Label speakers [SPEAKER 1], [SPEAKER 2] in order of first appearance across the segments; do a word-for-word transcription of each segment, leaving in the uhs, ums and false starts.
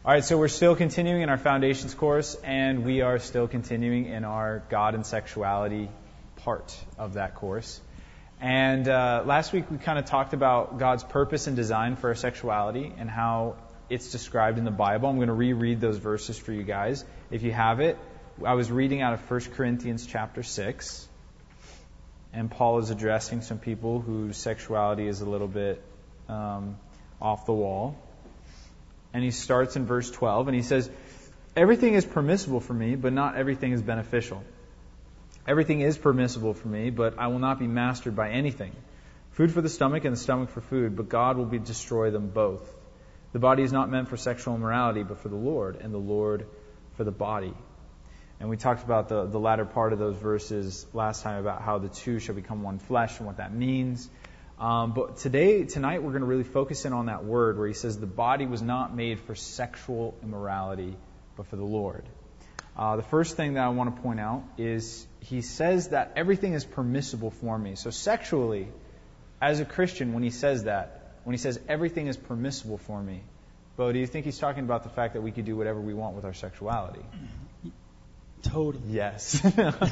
[SPEAKER 1] All right, so we're still continuing in our Foundations course, and we are still continuing in our God and Sexuality part of that course. And uh, last week we kind of talked about God's purpose and design for our sexuality and how it's described in the Bible. I'm going to reread those verses for you guys. If you have it, I was reading out of First Corinthians chapter six, and Paul is addressing some people whose sexuality is a little bit um, off the wall. And he starts in verse twelve, and he says, "Everything is permissible for me, but not everything is beneficial. Everything is permissible for me, but I will not be mastered by anything. Food for the stomach and the stomach for food, but God will be destroy them both. The body is not meant for sexual immorality, but for the Lord, and the Lord for the body." And we talked about the, the latter part of those verses last time about how the two shall become one flesh and what that means. Um, but today, tonight, we're going to really focus in on that word where he says the body was not made for sexual immorality, but for the Lord. Uh, the first thing that I want to point out is he says that everything is permissible for me. So sexually, as a Christian, when he says that, when he says everything is permissible for me, Bo, do you think he's talking about the fact that we could do whatever we want with our sexuality?
[SPEAKER 2] Totally.
[SPEAKER 1] Yes.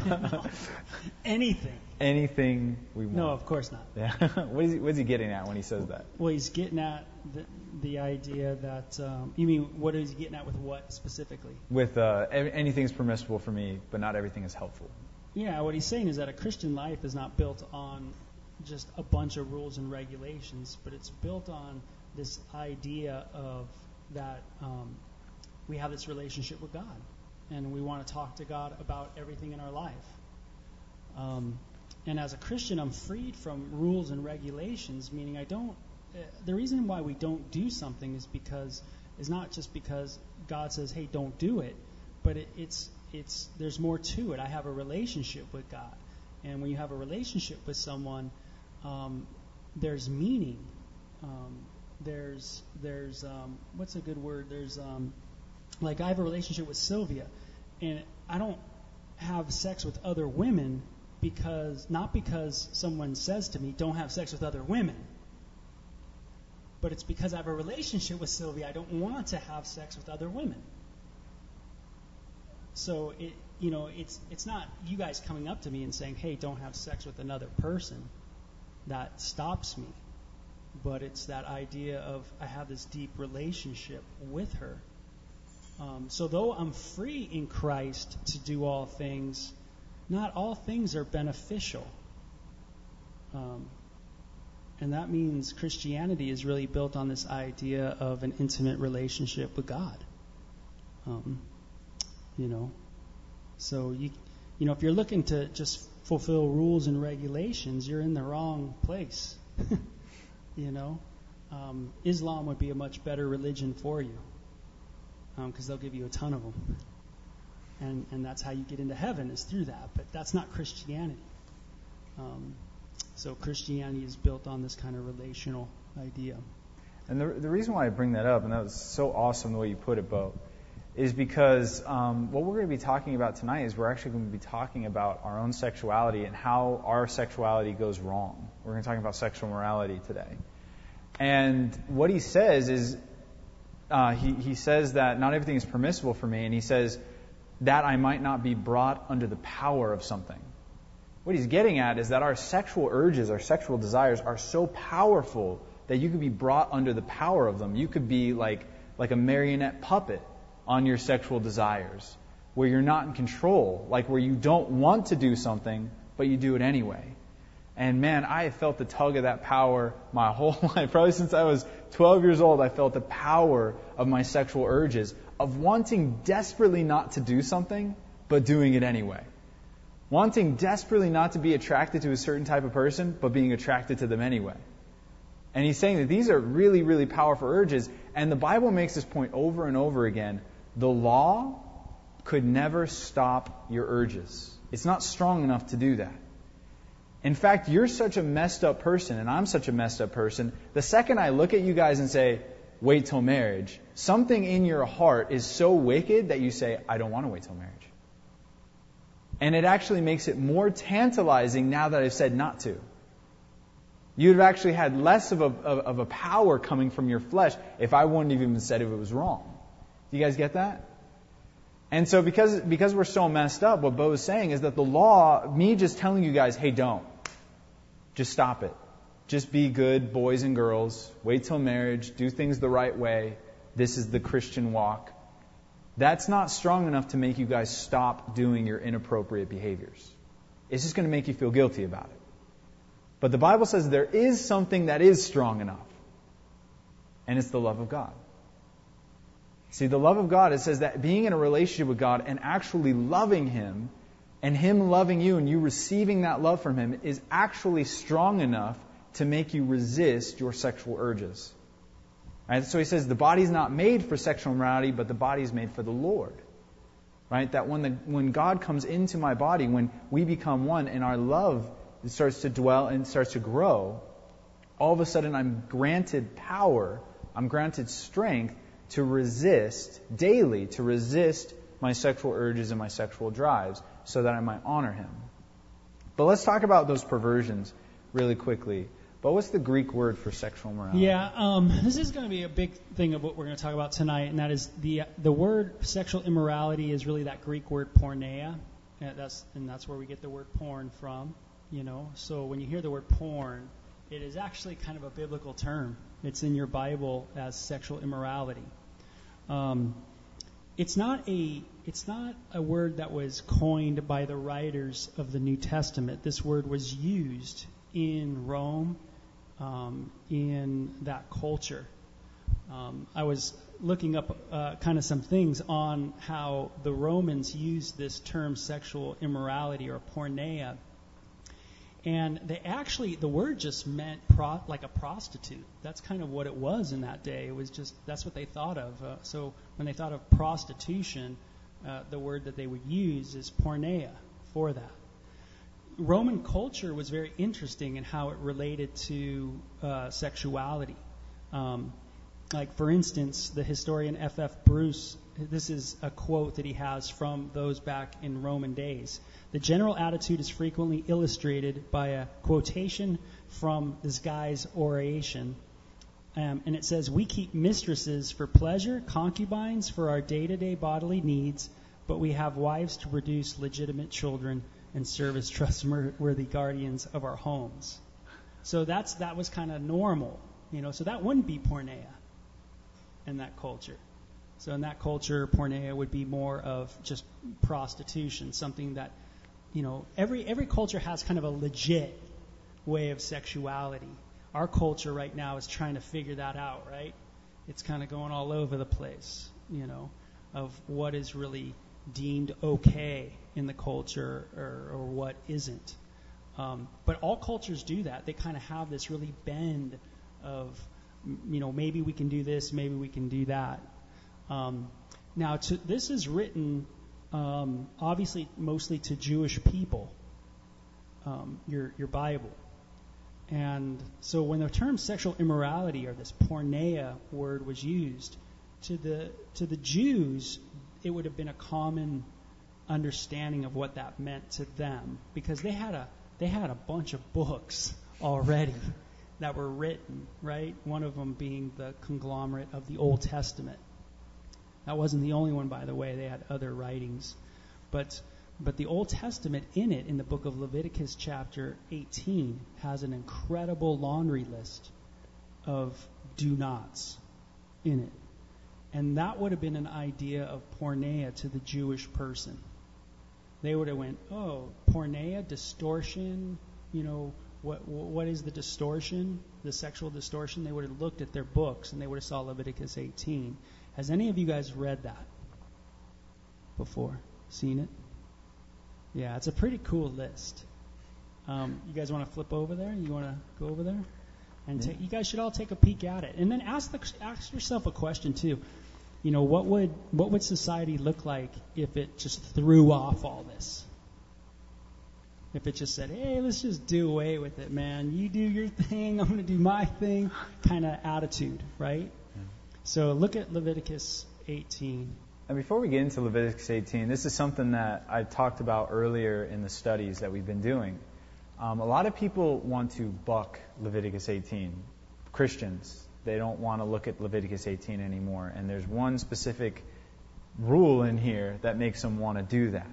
[SPEAKER 2] Anything.
[SPEAKER 1] Anything we want.
[SPEAKER 2] No, of course not.
[SPEAKER 1] Yeah. what, is he, what is he getting at when he says that?
[SPEAKER 2] Well, he's getting at the, the idea that, um, you mean, what is he getting at with what specifically?
[SPEAKER 1] With uh, anything is permissible for me, but not everything is helpful.
[SPEAKER 2] Yeah, what he's saying is that a Christian life is not built on just a bunch of rules and regulations, but it's built on this idea of that um, we have this relationship with God. And we want to talk to God about everything in our life. Um, and as a Christian, I'm freed from rules and regulations, meaning I don't. Uh, the reason why we don't do something is because is not just because God says, "Hey, don't do it," but it, it's it's there's more to it. I have a relationship with God, and when you have a relationship with someone, um, there's meaning. Um, there's there's um, what's a good word? There's um, Like, I have a relationship with Sylvia, and I don't have sex with other women because, not because someone says to me, don't have sex with other women, but it's because I have a relationship with Sylvia. I don't want to have sex with other women. So, it, you know, it's it's not you guys coming up to me and saying, hey, don't have sex with another person that stops me, but it's that idea of I have this deep relationship with her. Um, so though I'm free in Christ to do all things, not all things are beneficial. Um, and that means Christianity is really built on this idea of an intimate relationship with God. Um, you know, so you, you know, if you're looking to just fulfill rules and regulations, you're in the wrong place. you know, um, Islam would be a much better religion for you. Because um, they'll give you a ton of them. And and that's how you get into heaven, is through that. But that's not Christianity. Um, so Christianity is built on this kind of relational idea.
[SPEAKER 1] And the the reason why I bring that up, and that was so awesome the way you put it, Bo, is because um, what we're going to be talking about tonight is we're actually going to be talking about our own sexuality and how our sexuality goes wrong. We're going to talk about sexual morality today. And what he says is, Uh, he, he says that not everything is permissible for me, and he says that I might not be brought under the power of something. What he's getting at is that our sexual urges, our sexual desires are so powerful that you could be brought under the power of them. You could be like, like a marionette puppet on your sexual desires, where you're not in control, like where you don't want to do something, but you do it anyway. And man, I have felt the tug of that power my whole life. Probably since I was twelve years old, I felt the power of my sexual urges, of wanting desperately not to do something, but doing it anyway. Wanting desperately not to be attracted to a certain type of person, but being attracted to them anyway. And he's saying that these are really, really powerful urges. And the Bible makes this point over and over again. The law could never stop your urges. It's not strong enough to do that. In fact, you're such a messed up person, and I'm such a messed up person, the second I look at you guys and say, wait till marriage, something in your heart is so wicked that you say, I don't want to wait till marriage. And it actually makes it more tantalizing now that I've said not to. You'd have actually had less of a, of, of a power coming from your flesh if I wouldn't have even said if it was wrong. Do you guys get that? And so because because we're so messed up, what Bo is saying is that the law, me just telling you guys, hey, don't. Just stop it. Just be good boys and girls. Wait till marriage. Do things the right way. This is the Christian walk. That's not strong enough to make you guys stop doing your inappropriate behaviors. It's just going to make you feel guilty about it. But the Bible says there is something that is strong enough. And it's the love of God. See, the love of God, it says that being in a relationship with God and actually loving Him and Him loving you and you receiving that love from Him is actually strong enough to make you resist your sexual urges. Right? So he says the body's not made for sexual immorality, but the body is made for the Lord. Right? That when the when God comes into my body, when we become one and our love starts to dwell and starts to grow, all of a sudden I'm granted power, I'm granted strength to resist daily, to resist my sexual urges and my sexual drives so that I might honor Him. But let's talk about those perversions really quickly. But what's the Greek word for sexual immorality?
[SPEAKER 2] Yeah, um, this is going to be a big thing of what we're going to talk about tonight, and that is the the word sexual immorality is really that Greek word porneia, and that's and that's where we get the word porn from. You know, so when you hear the word porn, it is actually kind of a biblical term. It's in your Bible as sexual immorality. Um, it's not a it's not a word that was coined by the writers of the New Testament. This word was used in Rome, um, in that culture. Um, I was looking up uh, kind of some things on how the Romans used this term sexual immorality or porneia. And they actually, the word just meant pro, like a prostitute. That's kind of what it was in that day. It was just, that's what they thought of. Uh, so when they thought of prostitution, uh, the word that they would use is porneia for that. Roman culture was very interesting in how it related to uh, sexuality. Um, like, for instance, the historian F F Bruce, this is a quote that he has from those back in Roman days. The general attitude is frequently illustrated by a quotation from this guy's oration. Um, and it says, "We keep mistresses for pleasure, concubines for our day-to-day bodily needs, but we have wives to produce legitimate children and serve as trustworthy guardians of our homes." So that's that was kind of normal, you know. So that wouldn't be porneia in that culture. So in that culture, porneia would be more of just prostitution, something that, you know, every every culture has kind of a legit way of sexuality. Our culture right now is trying to figure that out, right? It's kind of going all over the place, you know, of what is really deemed okay in the culture or, or what isn't. Um, but all cultures do that. They kind of have this really bend of, you know, maybe we can do this, maybe we can do that. Um, now, to, this is written, um, obviously, mostly to Jewish people, um, your your Bible. And so when the term sexual immorality or this porneia word was used, to the to the Jews, it would have been a common understanding of what that meant to them, because they had a they had a bunch of books already that were written, right? One of them being the conglomerate of the Old Testament. That wasn't the only one, by the way. They had other writings. But but the Old Testament in it, in the book of Leviticus chapter eighteen, has an incredible laundry list of do nots in it. And that would have been an idea of porneia to the Jewish person. They would have went, oh, porneia, distortion, you know, what what is the distortion, the sexual distortion? They would have looked at their books and they would have saw Leviticus eighteen. Has any of you guys read that before? Seen it? Yeah, it's a pretty cool list. Um, you guys want to flip over there? You want to go over there? And
[SPEAKER 1] yeah.
[SPEAKER 2] take, you guys should all take a peek at it. And then ask the, ask yourself a question, too. You know, what would what would society look like if it just threw off all this? If it just said, hey, let's just do away with it, man. You do your thing, I'm going to do my thing, kind of attitude, right? Yeah. So look at Leviticus eighteen.
[SPEAKER 1] And before we get into Leviticus eighteen, this is something that I talked about earlier in the studies that we've been doing. Um, a lot of people want to buck Leviticus eighteen. Christians, they don't want to look at Leviticus eighteen anymore. And there's one specific rule in here that makes them want to do that.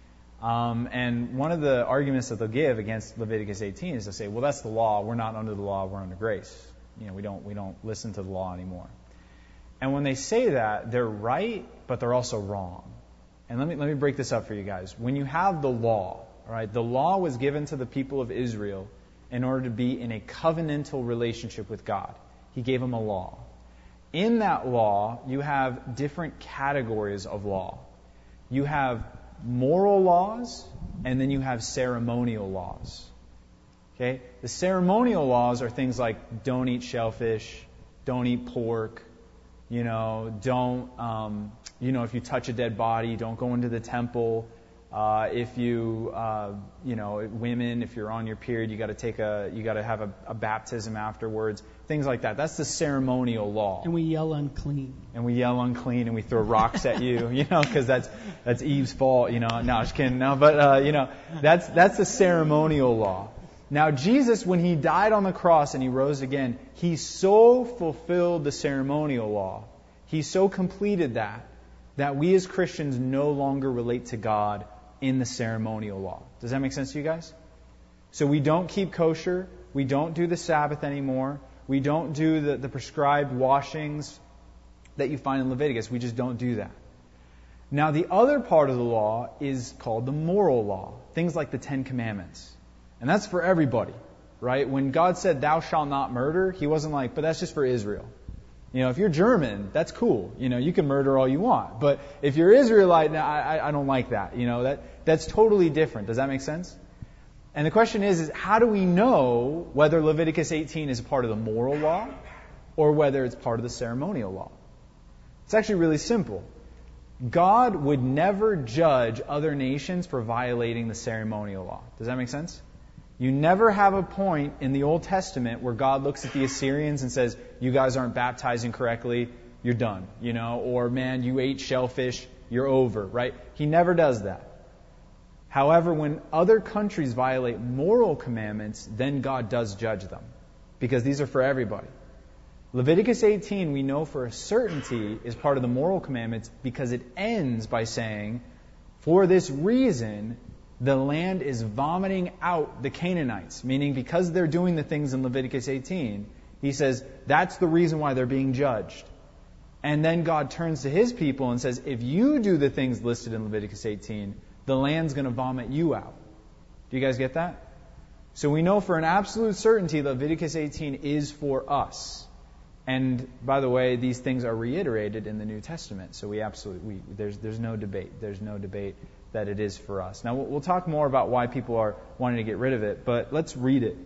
[SPEAKER 1] Um, and one of the arguments that they'll give against Leviticus eighteen is to say, well, that's the law. We're not under the law. We're under grace. You know, we don't we don't listen to the law anymore. And when they say that, they're right, but they're also wrong. And let me let me break this up for you guys. When you have the law, all right, the law was given to the people of Israel in order to be in a covenantal relationship with God. He gave them a law. In that law, you have different categories of law. You have moral laws, and then you have ceremonial laws. Okay? The ceremonial laws are things like don't eat shellfish, don't eat pork, you know, don't, um, you know, if you touch a dead body, don't go into the temple. Uh, if you, uh, you know, women, if you're on your period, you got to take a, you got to have a, a baptism afterwards. Things like that. That's the ceremonial law.
[SPEAKER 2] And we yell unclean.
[SPEAKER 1] And we yell unclean, and we throw rocks at you, you know, because that's that's Eve's fault, you know. No, just kidding. No, but uh, you know, that's that's the ceremonial law. Now, Jesus, when he died on the cross and he rose again, he so fulfilled the ceremonial law. He so completed that that we as Christians no longer relate to God in the ceremonial law. Does that make sense to you guys? So we don't keep kosher. We don't do the Sabbath anymore. We don't do the, the prescribed washings that you find in Leviticus. We just don't do that. Now, the other part of the law is called the moral law. Things like the Ten Commandments. And that's for everybody, right? When God said, thou shalt not murder, he wasn't like, but that's just for Israel. You know, if you're German, that's cool. You know, you can murder all you want. But if you're Israelite, I, I don't like that. You know, that that's totally different. Does that make sense? And the question is, is how do we know whether Leviticus eighteen is a part of the moral law or whether it's part of the ceremonial law? It's actually really simple. God would never judge other nations for violating the ceremonial law. Does that make sense? You never have a point in the Old Testament where God looks at the Assyrians and says, you guys aren't baptizing correctly, you're done. You know, or man, you ate shellfish, you're over, right? He never does that. However, when other countries violate moral commandments, then God does judge them. Because these are for everybody. Leviticus eighteen, we know for a certainty, is part of the moral commandments because it ends by saying, for this reason, the land is vomiting out the Canaanites. Meaning because they're doing the things in Leviticus eighteen, he says that's the reason why they're being judged. And then God turns to his people and says, if you do the things listed in Leviticus eighteen, the land's going to vomit you out. Do you guys get that? So we know for an absolute certainty Leviticus eighteen is for us. And by the way, these things are reiterated in the New Testament. So we absolutely, we, there's there's no debate. There's no debate that it is for us. Now we'll, we'll talk more about why people are wanting to get rid of it, but let's read it.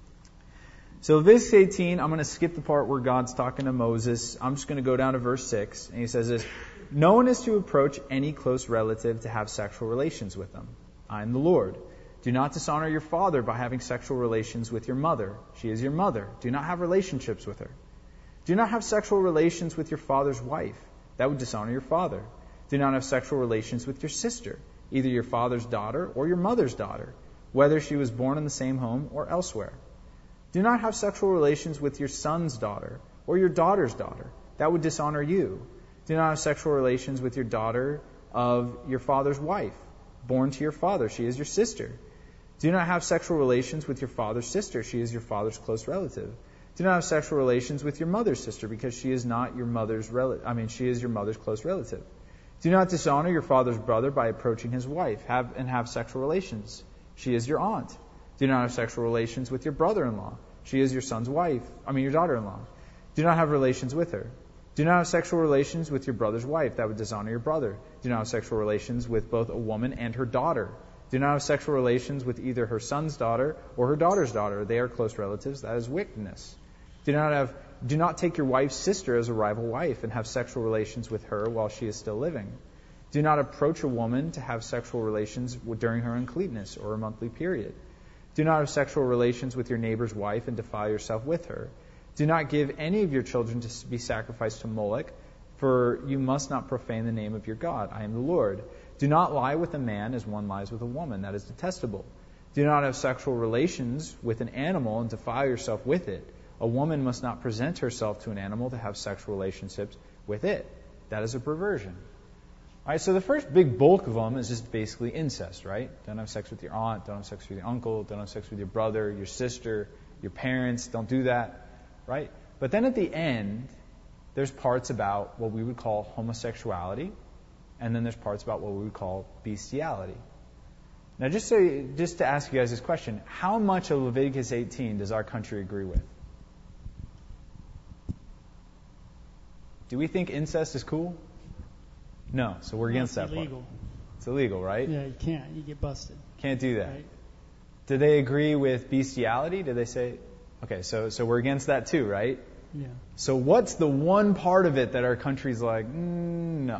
[SPEAKER 1] So Leviticus eighteen, I'm going to skip the part where God's talking to Moses. I'm just going to go down to verse six, and he says this: no one is to approach any close relative to have sexual relations with them. I am the Lord. Do not dishonor your father by having sexual relations with your mother. She is your mother. Do not have relationships with her. Do not have sexual relations with your father's wife. That would dishonor your father. Do not have sexual relations with your sister, either your father's daughter or your mother's daughter, whether she was born in the same home or elsewhere. Do not have sexual relations with your son's daughter or your daughter's daughter. That would dishonor you. Do not have sexual relations with your daughter of your father's wife, born to your father. She is your sister. Do not have sexual relations with your father's sister. She is your father's close relative. Do not have sexual relations with your mother's sister, because she is not your mother's relative. I mean, she is your mother's close relative. Do not dishonor your father's brother by approaching his wife have, and have sexual relations. She is your aunt. Do not have sexual relations with your brother-in-law. She is your son's wife. I mean, your daughter-in-law. Do not have relations with her. Do not have sexual relations with your brother's wife. That would dishonor your brother. Do not have sexual relations with both a woman and her daughter. Do not have sexual relations with either her son's daughter or her daughter's daughter. They are close relatives. That is wickedness. Do not have, do not take your wife's sister as a rival wife and have sexual relations with her while she is still living. Do not approach a woman to have sexual relations during her uncleanness or her monthly period. Do not have sexual relations with your neighbor's wife and defile yourself with her. Do not give any of your children to be sacrificed to Moloch, for you must not profane the name of your God. I am the Lord. Do not lie with a man as one lies with a woman. That is detestable. Do not have sexual relations with an animal and defile yourself with it. A woman must not present herself to an animal to have sexual relationships with it. That is a perversion. All right, so the first big bulk of them is just basically incest, right? Don't have sex with your aunt, don't have sex with your uncle, don't have sex with your brother, your sister, your parents, don't do that, right? But then at the end, there's parts about what we would call homosexuality, and then there's parts about what we would call bestiality. Now, just so, just to ask you guys this question, how much of Leviticus eighteen does our country agree with? Do we think incest is cool? No, so we're against
[SPEAKER 2] no,
[SPEAKER 1] that
[SPEAKER 2] illegal.
[SPEAKER 1] part. It's illegal, right?
[SPEAKER 2] Yeah, you can't. You get busted.
[SPEAKER 1] Can't do that.
[SPEAKER 2] Right?
[SPEAKER 1] Do they agree with bestiality? Do they say, okay, so so we're against that too, right?
[SPEAKER 2] Yeah.
[SPEAKER 1] So what's the one part of it that our country's like, mm, no?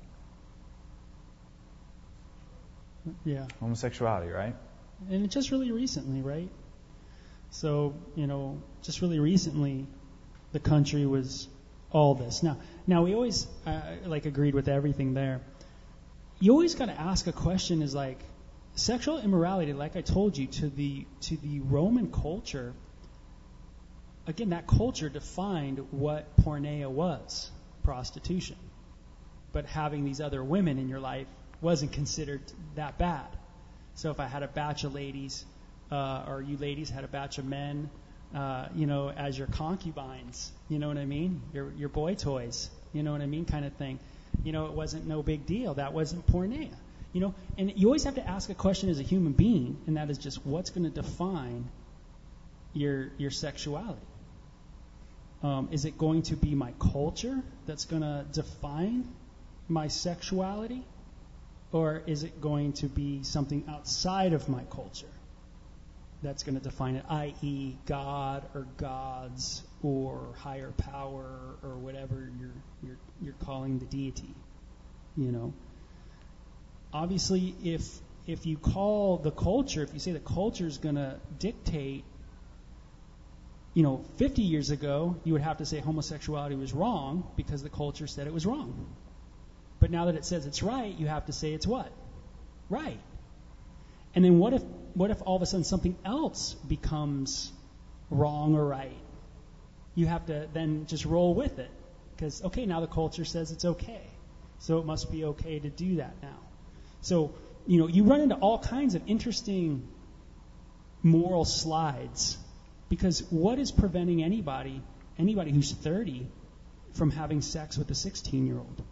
[SPEAKER 2] Yeah.
[SPEAKER 1] Homosexuality, right?
[SPEAKER 2] And just really recently, right? So, you know, just really recently, the country was all this. Now, now we always uh, like agreed with everything there. You always got to ask a question: is like sexual immorality, like I told you, to the to the Roman culture. Again, that culture defined what porneia was, prostitution. But having these other women in your life wasn't considered that bad. So if I had a batch of ladies, uh, or you ladies had a batch of men, uh, you know, as your concubines, you know what I mean? Your your boy toys, you know what I mean, kind of thing. You know, it wasn't no big deal. That wasn't porneia. You know, and you always have to ask a question as a human being, and that is just what's going to define your your sexuality. Um, is it going to be my culture that's going to define my sexuality? Or is it going to be something outside of my culture that's going to define it, that is God or gods or higher power or whatever you're, you're, you're calling the deity, you know? Obviously, if, if you call the culture, if you say the culture is going to dictate, you know, fifty years ago, you would have to say homosexuality was wrong because the culture said it was wrong. But now that it says it's right, you have to say it's what? Right. And then what if what if all of a sudden something else becomes wrong or right? You have to then just roll with it. Because, okay, now the culture says it's okay. So it must be okay to do that now. So, you know, you run into all kinds of interesting moral slides. Because what is preventing anybody, anybody who's thirty, from having sex with a sixteen-year-old?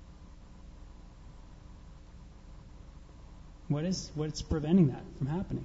[SPEAKER 2] What is what's preventing that from happening?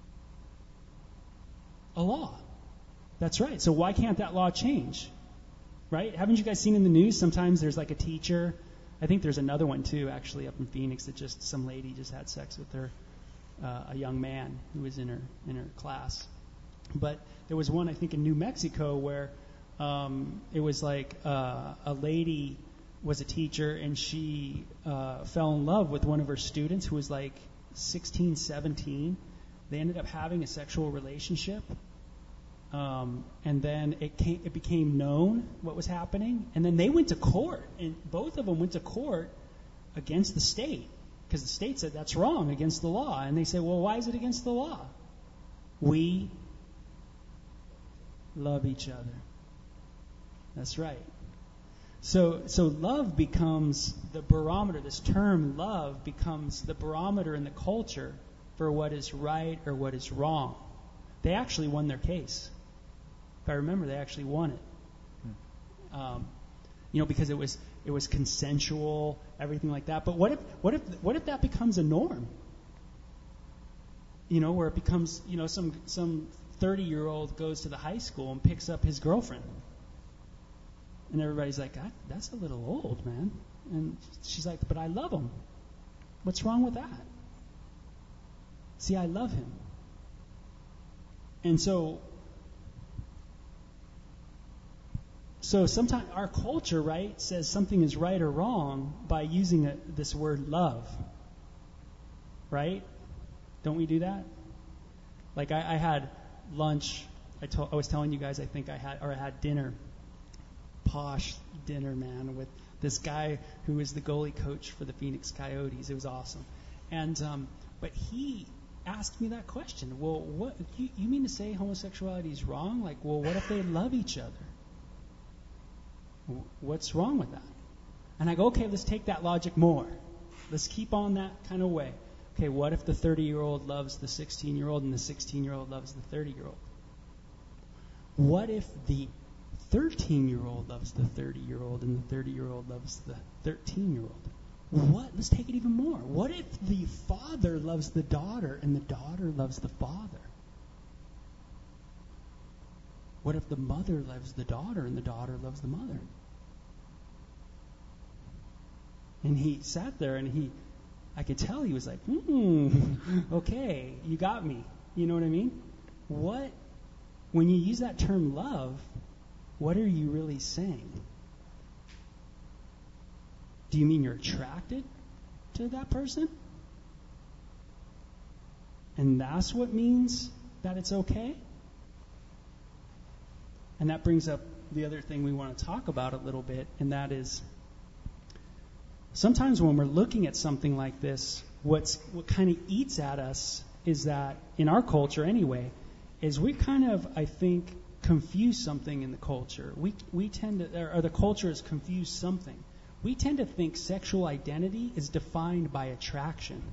[SPEAKER 2] A law. That's right. So why can't that law change? Right? Haven't you guys seen in the news sometimes there's like a teacher, I think there's another one too actually up in Phoenix that just some lady just had sex with her uh, a young man who was in her in her class. But there was one I think in New Mexico where um, it was like uh, a lady was a teacher and she uh, fell in love with one of her students who was like sixteen, seventeen. They ended up having a sexual relationship. Um, and then it came, it became known what was happening. And then they went to court. And both of them went to court against the state. Because the state said that's wrong, against the law. And they said, well, why is it against the law? We love each other. That's right. So, so love becomes the barometer. This term love becomes the barometer in the culture for what is right or what is wrong. They actually won their case. If I remember, they actually won it. Um, you know, because it was it was consensual, everything like that. But what if what if what if that becomes a norm? You know, where it becomes, you know, some some thirty-year-old goes to the high school and picks up his girlfriend. And everybody's like, that, that's a little old, man. And she's like, but I love him. What's wrong with that? See, I love him. And so, so sometimes our culture, right, says something is right or wrong by using a, this word love. Right? Don't we do that? Like I, I had lunch. I, to, I was telling you guys, I think I had, or I had dinner. Posh dinner, man, with this guy who was the goalie coach for the Phoenix Coyotes. It was awesome. And um, but he asked me that question. Well, what you, you mean to say homosexuality is wrong? Like, well, what if they love each other? What's wrong with that? And I go, okay, let's take that logic more. let's keep on that kind of way. Okay, what if the thirty-year-old loves the sixteen-year-old and the sixteen-year-old loves the thirty-year-old? What if the thirteen-year-old loves the thirty-year-old and the thirty-year-old loves the thirteen-year-old? What? Let's take it even more. What if the father loves the daughter and the daughter loves the father? What if the mother loves the daughter and the daughter loves the mother? And he sat there and he, I could tell he was like, hmm, okay, you got me. You know what I mean? What, when you use that term love, what are you really saying? Do you mean you're attracted to that person? And that's what means that it's okay? And that brings up the other thing we want to talk about a little bit, and that is sometimes when we're looking at something like this, what's what kind of eats at us is that, in our culture anyway, is we kind of, I think, confuse something in the culture. We we tend to, or the culture has confused something. We tend to think sexual identity is defined by attraction.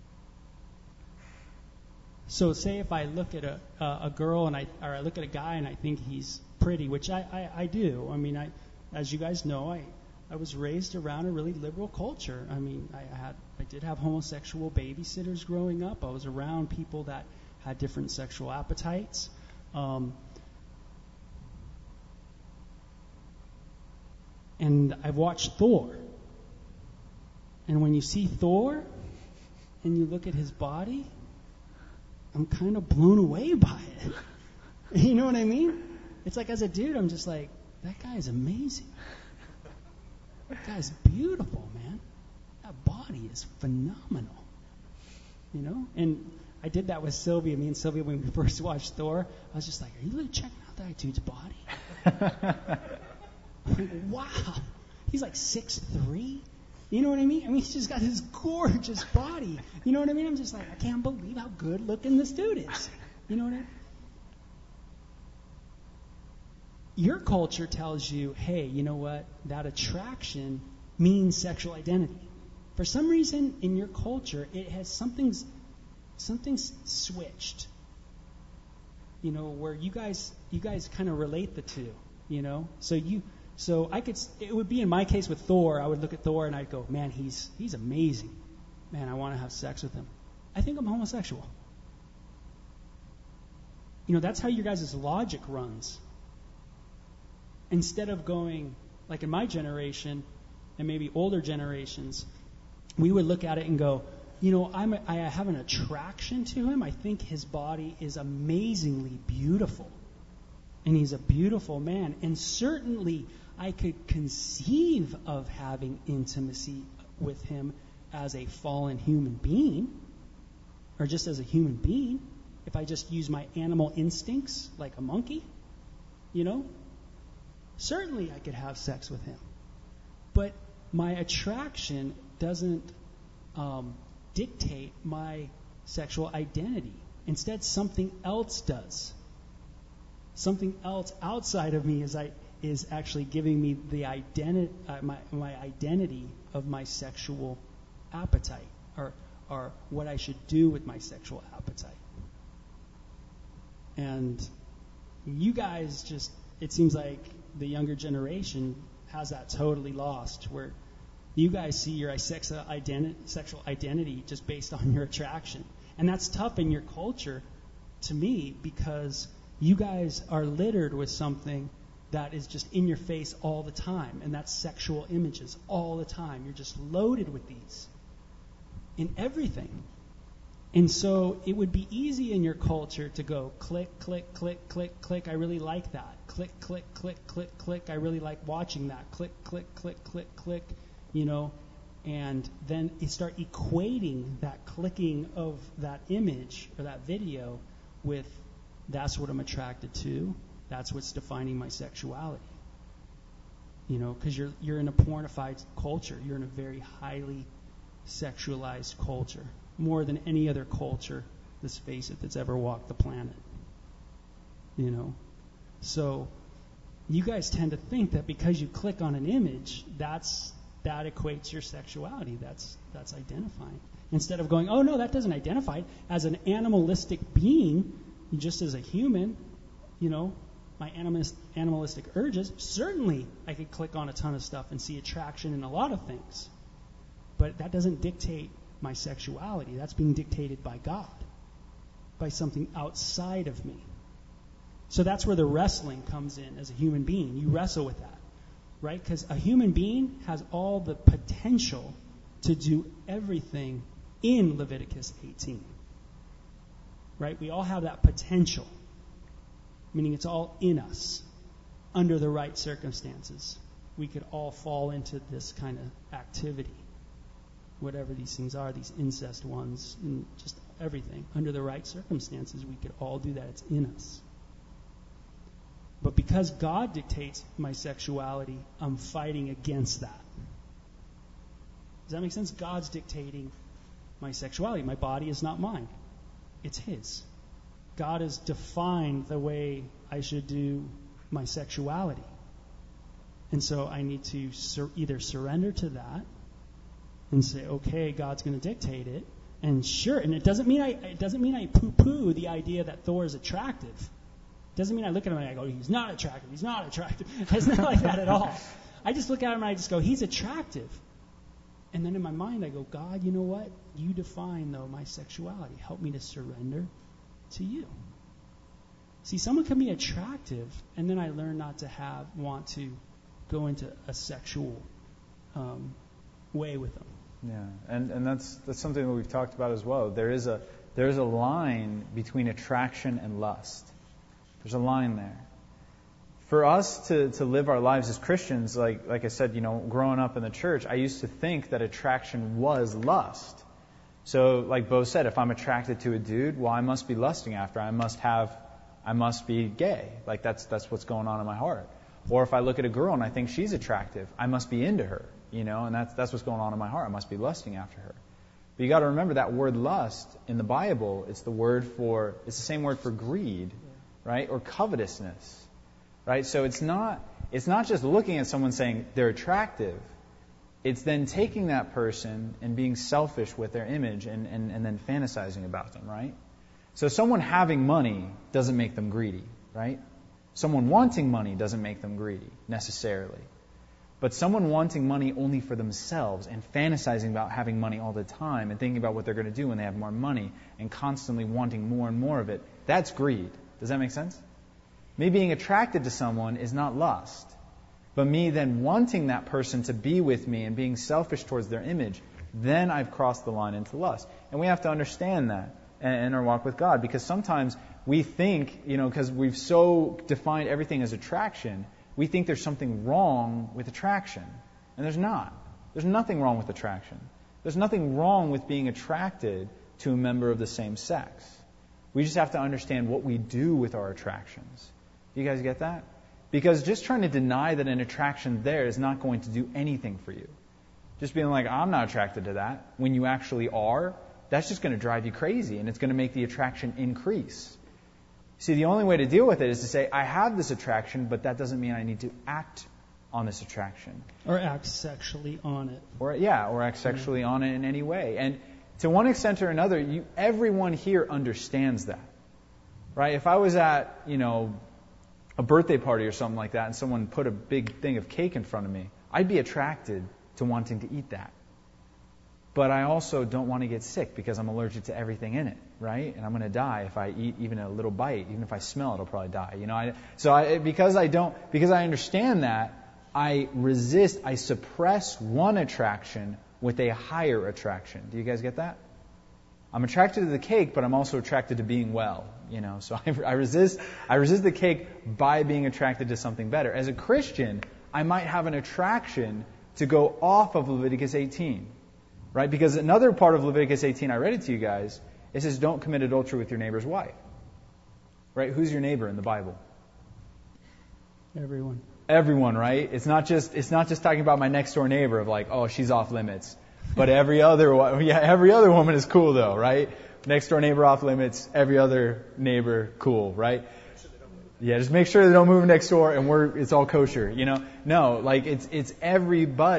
[SPEAKER 2] So say if I look at a a, a girl and I or I look at a guy and I think he's pretty, which I, I, I do. I mean, I, as you guys know, I I was raised around a really liberal culture. I mean, I had I did have homosexual babysitters growing up. I was around people that had different sexual appetites. Um, and I've watched Thor. And when you see Thor and you look at his body, I'm kind of blown away by it. You know what I mean? It's like, as a dude, I'm just like, that guy is amazing. That guy's beautiful, man. That body is phenomenal. You know? And I did that with Sylvia. Me and Sylvia, when we first watched Thor, I was just like, are you really checking out that dude's body? I'm like, wow. He's like six three. You know what I mean? I mean, he's just got this gorgeous body. You know what I mean? I'm just like, I can't believe how good looking this dude is. You know what I mean? Your culture tells you, hey, you know what? That attraction means sexual identity. For some reason, in your culture, it has something's something's switched. You know, where you guys you guys kind of relate the two. You know, so you so I could it would be in my case with Thor. I would look at Thor and I'd go, man, he's he's amazing. Man, I want to have sex with him. I think I'm homosexual. You know, that's how your guys' logic runs. Instead of going, like in my generation, and maybe older generations, we would look at it and go, you know, I'm a, I have an attraction to him. I think his body is amazingly beautiful. And he's a beautiful man. And certainly I could conceive of having intimacy with him as a fallen human being, or just as a human being, if I just use my animal instincts like a monkey, you know. Certainly I could have sex with him. But my attraction doesn't um, dictate my sexual identity. Instead, something else does. Something else outside of me is I is actually giving me the identi- uh, my my identity of my sexual appetite, or or what I should do with my sexual appetite. And you guys just, it seems like the younger generation has that totally lost, where you guys see your sexual identity, sexual identity just based on your attraction. And that's tough in your culture, to me, because you guys are littered with something that is just in your face all the time, and that's sexual images all the time. You're just loaded with these in everything. And so it would be easy in your culture to go click, click, click, click, click, I really like that. Click, click, click, click, click, I really like watching that. Click, click, click, click, click, you know. And then you start equating that clicking of that image or that video with, that's what I'm attracted to. That's what's defining my sexuality. You know, because you're you're in a pornified culture. You're in a very highly sexualized culture. More than any other culture, let's face it, that's ever walked the planet. You know? So you guys tend to think that because you click on an image, that's that equates your sexuality. That's that's identifying. Instead of going, oh no, that doesn't identify it. As an animalistic being, just as a human, you know, my animalist, animalistic urges, certainly I could click on a ton of stuff and see attraction in a lot of things. But that doesn't dictate my sexuality. That's being dictated by God, by something outside of me. So that's where the wrestling comes in as a human being. You wrestle with that, right? Because a human being has all the potential to do everything in Leviticus eighteen, right? We all have that potential, meaning it's all in us. Under the right circumstances, we could all fall into this kind of activity, whatever these things are, these incest ones, and just everything. Under the right circumstances, we could all do that. It's in us. But because God dictates my sexuality, I'm fighting against that. Does that make sense? God's dictating my sexuality. My body is not mine. It's His. God has defined the way I should do my sexuality. And so I need to sur- either surrender to that and say, okay, God's going to dictate it. And sure, and it doesn't mean I it doesn't mean I poo-poo the idea that Thor is attractive. Doesn't mean I look at him and I go, he's not attractive, he's not attractive. It's not like that at all. I just look at him and I just go, he's attractive. And then in my mind I go, God, you know what? You define, though, my sexuality. Help me to surrender to you. See, someone can be attractive, and then I learn not to have, want to go into a sexual um, way with them.
[SPEAKER 1] Yeah, and, and that's that's something that we've talked about as well. There is a there is a line between attraction and lust. There's a line there. For us to, to live our lives as Christians, like like I said, you know, growing up in the church, I used to think that attraction was lust. So, like Bo said, if I'm attracted to a dude, well, I must be lusting after. I must have, I must be gay. Like that's that's what's going on in my heart. Or if I look at a girl and I think she's attractive, I must be into her, you know, and that's that's what's going on in my heart. I must be lusting after her. But you got to remember that word lust in the Bible, it's the word for, it's the same word for greed, right? Or covetousness, right? So it's not it's not just looking at someone saying they're attractive. It's then taking that person and being selfish with their image and, and, and then fantasizing about them, right? So someone having money doesn't make them greedy, right? Someone wanting money doesn't make them greedy, necessarily. But someone wanting money only for themselves and fantasizing about having money all the time and thinking about what they're going to do when they have more money and constantly wanting more and more of it, that's greed. Does that make sense? Me being attracted to someone is not lust. But me then wanting that person to be with me and being selfish towards their image, then I've crossed the line into lust. And we have to understand that in our walk with God, because sometimes we think, you know, because we've so defined everything as attraction, we think there's something wrong with attraction. And there's not. There's nothing wrong with attraction. There's nothing wrong with being attracted to a member of the same sex. We just have to understand what we do with our attractions. You guys get that? Because just trying to deny that an attraction there is not going to do anything for you. Just being like, I'm not attracted to that, when you actually are, that's just going to drive you crazy, and it's going to make the attraction increase. See, the only way to deal with it is to say, I have this attraction, but that doesn't mean I need to act on this attraction.
[SPEAKER 2] Or act sexually on it.
[SPEAKER 1] Or yeah, or act sexually mm-hmm. on it in any way. And to one extent or another, you, everyone here understands that. Right? If I was at, you know, a birthday party or something like that, and someone put a big thing of cake in front of me, I'd be attracted to wanting to eat that. But I also don't want to get sick because I'm allergic to everything in it, right? And I'm going to die if I eat even a little bite. Even if I smell it, I'll probably die. You know, I, so I, because I don't, because I understand that, I resist, I suppress one attraction with a higher attraction. Do you guys get that? I'm attracted to the cake, but I'm also attracted to being well. You know, so I, I resist. I resist the cake by being attracted to something better. As a Christian, I might have an attraction to go off of Leviticus eighteen, right? Because another part of Leviticus eighteen, I read it to you guys. It says, "Don't commit adultery with your neighbor's wife." Right? Who's your neighbor in the Bible?
[SPEAKER 2] Everyone.
[SPEAKER 1] Everyone, right? It's not just. It's not just talking about my next door neighbor of like, oh, she's off limits. But every other, yeah, every other woman is cool though, right? Next door neighbor off limits, every other neighbor cool, right? Yeah, just make sure they don't move next door and we're it's all kosher, you know? No, like it's it's everybody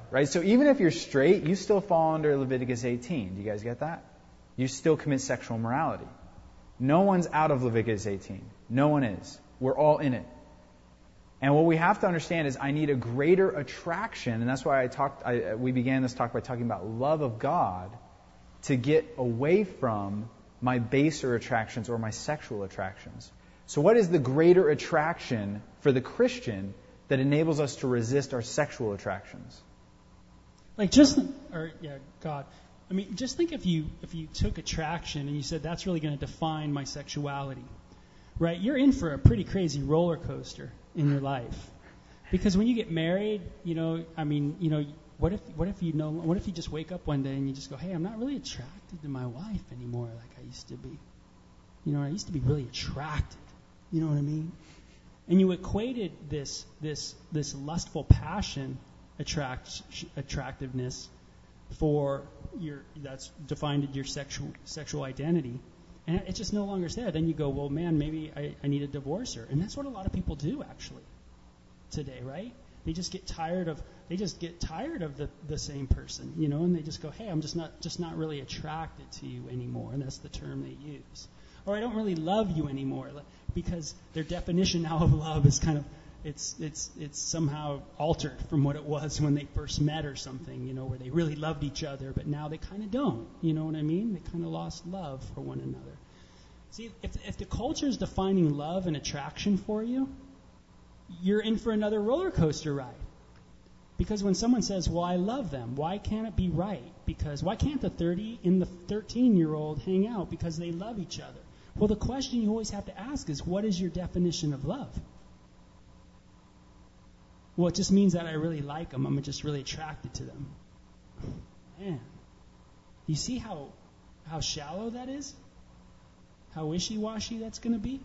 [SPEAKER 1] right? So even if you're straight, you still fall under Leviticus eighteen. Do you guys get that? You still commit sexual immorality. No one's out of Leviticus eighteen. No one is. We're all in it. And what we have to understand is I need a greater attraction, and that's why I talked. I, we began this talk by talking about love of God to get away from my baser attractions or my sexual attractions. So what is the greater attraction for the Christian that enables us to resist our sexual attractions?
[SPEAKER 2] Like just, or yeah, God. I mean, just think if you if you took attraction and you said that's really going to define my sexuality, right? You're in for a pretty crazy roller coaster in your life, because when you get married, you know, I mean, you know, what if what if you know, what if you just wake up one day and you just go, hey, I'm not really attracted to my wife anymore like I used to be. You know, I used to be really attracted. You know what I mean? And you equated this this this lustful passion attract attractiveness for your that's defined your sexual sexual identity, and it's just no longer there. Then you go, well, man, maybe I, I need a divorcer, and that's what a lot of people do actually today, right? They just get tired of they just get tired of the, the same person, you know, and they just go, hey, I'm just not just not really attracted to you anymore, and that's the term they use. Or I don't really love you anymore, because their definition now of love is kind of It's it's it's somehow altered from what it was when they first met or something, you know, where they really loved each other, but now they kind of don't. You know what I mean? They kind of lost love for one another. See, if if the culture is defining love and attraction for you, you're in for another roller coaster ride. Because when someone says, "Well, I love them," why can't it be right? Because why can't the thirty and the thirteen-year-old hang out because they love each other? Well, the question you always have to ask is, what is your definition of love? Well, it just means that I really like them. I'm just really attracted to them. Man, you see how how shallow that is? How wishy-washy that's going to be?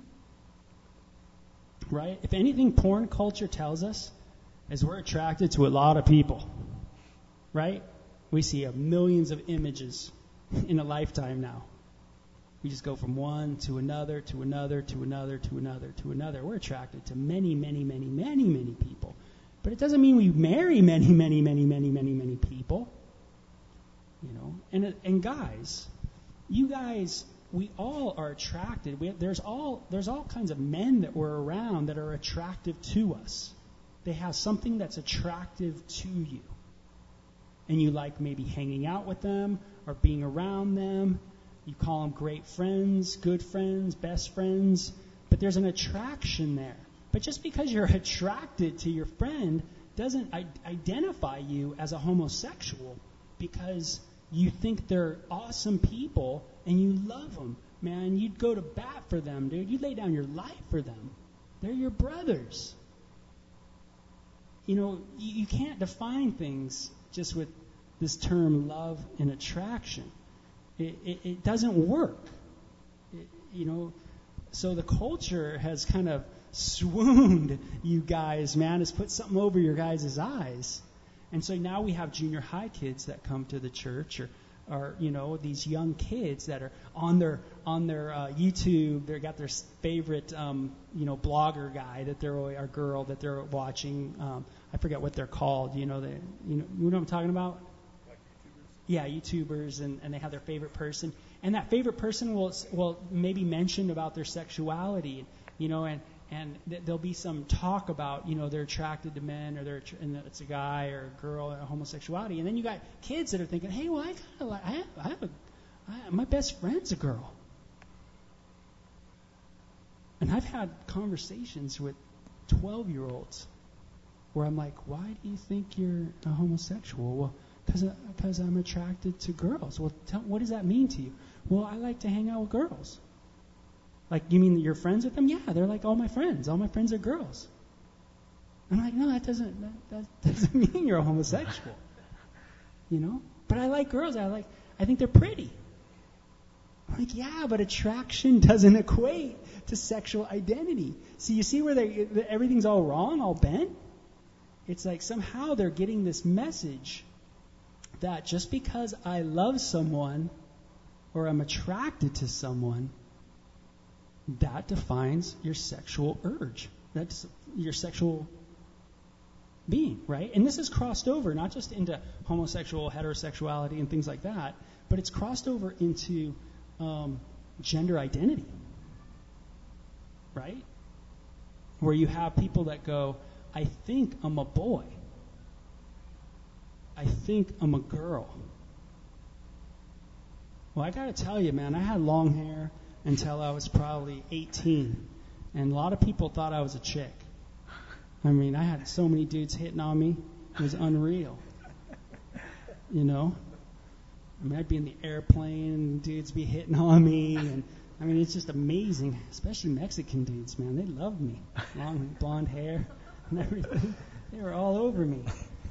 [SPEAKER 2] Right? If anything, porn culture tells us is we're attracted to a lot of people. Right? We see a millions of images in a lifetime now. We just go from one to another, to another, to another, to another, to another. We're attracted to many, many, many, many, many people. But it doesn't mean we marry many, many, many, many, many, many people. You know, and and guys, you guys, we all are attracted. We, there's all there's all kinds of men that we're around that are attractive to us. They have something that's attractive to you, and you like maybe hanging out with them or being around them. You call them great friends, good friends, best friends, but there's an attraction there. But just because you're attracted to your friend doesn't I- identify you as a homosexual, because you think they're awesome people and you love them. Man, you'd go to bat for them, dude. You'd lay down your life for them. They're your brothers. You know, you, you can't define things just with this term love and attraction. It, it, it doesn't work. It, you know, so the culture has kind of swooned you guys, man. Has put something over your guys' eyes. And so now we have junior high kids that come to the church, or, or you know, these young kids that are on their on their uh, YouTube. They got their favorite, um, you know, blogger guy that they're or girl that they're watching. Um, I forget what they're called. You know, they, you know, you know what I'm talking about?
[SPEAKER 3] Like YouTubers?
[SPEAKER 2] Yeah, YouTubers, and, and they have their favorite person, and that favorite person will will maybe mention about their sexuality, you know, and. And th- there'll be some talk about, you know, they're attracted to men, or they're, and it's a guy or a girl, or homosexuality. And then you got kids that are thinking, hey, well, I kind of like, I have, I have a, I, my best friend's a girl. And I've had conversations with twelve-year-olds where I'm like, why do you think you're a homosexual? Well, because because I'm attracted to girls. Well, tell, what does that mean to you? Well, I like to hang out with girls. Like, you mean you're friends with them? Yeah, they're like all my friends. All my friends are girls. I'm like, no, that doesn't that, that doesn't mean you're a homosexual. You know? But I like girls. I like I think they're pretty. I'm like, yeah, but attraction doesn't equate to sexual identity. See, you see where they everything's all wrong, all bent? It's like somehow they're getting this message that just because I love someone or I'm attracted to someone, that defines your sexual urge. That's your sexual being, right? And this is crossed over not just into homosexual, heterosexuality, and things like that, but it's crossed over into um, gender identity, right? Where you have people that go, I think I'm a boy. I think I'm a girl. Well, I got to tell you, man, I had long hair until I was probably eighteen. And a lot of people thought I was a chick. I mean, I had so many dudes hitting on me. It was unreal. You know? I mean, I'd be in the airplane and dudes be hitting on me. And I mean, it's just amazing, especially Mexican dudes, man. They loved me. Long blonde hair and everything. They were all over me.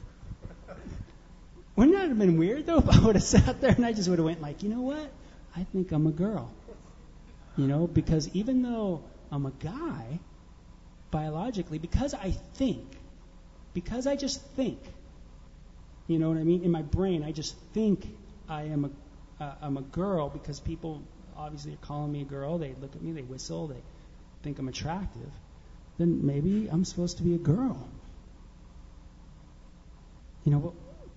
[SPEAKER 2] Wouldn't that have been weird, though, if I would have sat there and I just would have went like, you know what? I think I'm a girl. You know, because even though I'm a guy, biologically, because I think, because I just think, you know what I mean? In my brain, I just think I am a, uh, I'm a girl because people obviously are calling me a girl. They look at me, they whistle, they think I'm attractive. Then maybe I'm supposed to be a girl. You know, but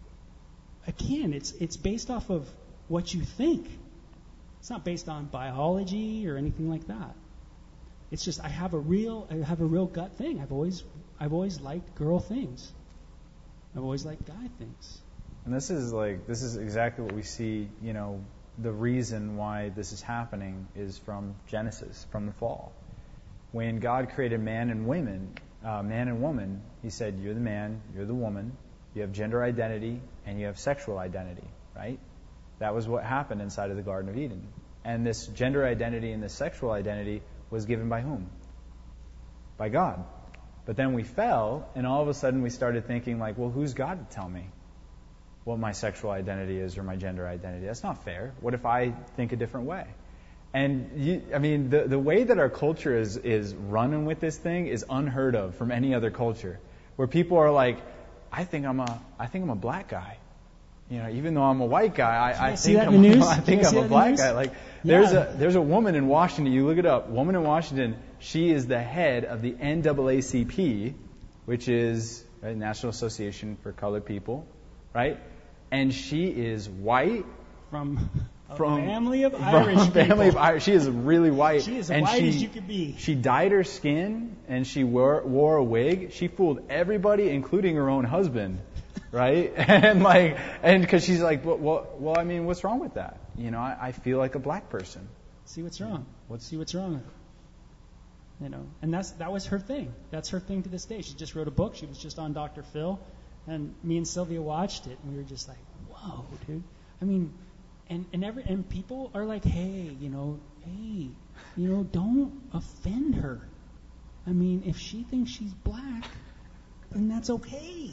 [SPEAKER 2] again, it's it's based off of what you think. It's not based on biology or anything like that. It's just I have a real I have a real gut thing. I've always I've always liked girl things. I've always liked guy things.
[SPEAKER 1] And this is like this is exactly what we see, you know, the reason why this is happening is from Genesis, from the fall. When God created man and women, uh, man and woman, he said, you're the man, you're the woman, you have gender identity, and you have sexual identity, right? That was what happened inside of the Garden of Eden. And this gender identity and this sexual identity was given by whom? By God. But then we fell, and all of a sudden we started thinking like, well, who's God to tell me what my sexual identity is or my gender identity? That's not fair. What if I think a different way? And, you, I mean, the, the way that our culture is, is running with this thing is unheard of from any other culture, where people are like, I think I'm a, I think I'm a black guy. You know, even though I'm a white guy, I, I think I'm, I think I'm a black guy. Like, yeah. there's a there's a woman in Washington. You look it up. Woman in Washington. She is the head of the N double A C P, which is right, National Association for Colored People, right? And she is white
[SPEAKER 2] from a
[SPEAKER 1] from
[SPEAKER 2] family of
[SPEAKER 1] from
[SPEAKER 2] Irish
[SPEAKER 1] a family
[SPEAKER 2] people.
[SPEAKER 1] of Irish. She is really white.
[SPEAKER 2] She is
[SPEAKER 1] and
[SPEAKER 2] white
[SPEAKER 1] she,
[SPEAKER 2] as you could be.
[SPEAKER 1] She dyed her skin and she wore wore a wig. She fooled everybody, including her own husband. Right? And like, and because she's like, well, well, well, I mean, what's wrong with that? You know, I, I feel like a black person.
[SPEAKER 2] See what's wrong. Let's see what's wrong. You know, and that's that was her thing. That's her thing to this day. She just wrote a book. She was just on Doctor Phil, and me and Sylvia watched it, and we were just like, whoa, dude. I mean, and and every and people are like, hey, you know, hey, you know, don't offend her. I mean, if she thinks she's black, then that's okay.